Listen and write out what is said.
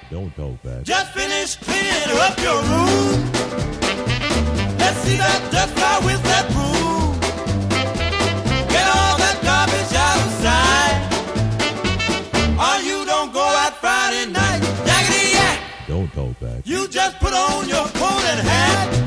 Don't talk back. Just finish cleaning up your room. Let's see that dust fly with that broom. Get all that garbage out of sight. Or you don't go out Friday night. Jaggedy yak. Don't talk back. You just put on your coat and hat.